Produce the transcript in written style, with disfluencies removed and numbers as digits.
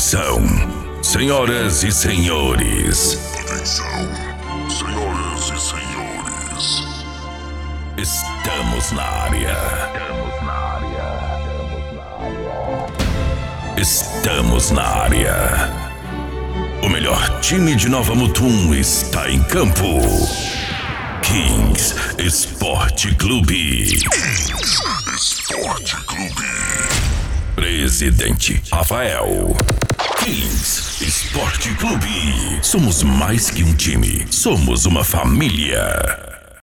Atenção, senhoras e senhores. Atenção, senhoras e senhores. Estamos na área. Estamos na área. O melhor time de Nova Mutum está em campo. Kings Esporte Clube. Kings Esporte Clube. Presidente Rafael. Kings Esporte Clube. Somos mais que um time, somos uma família.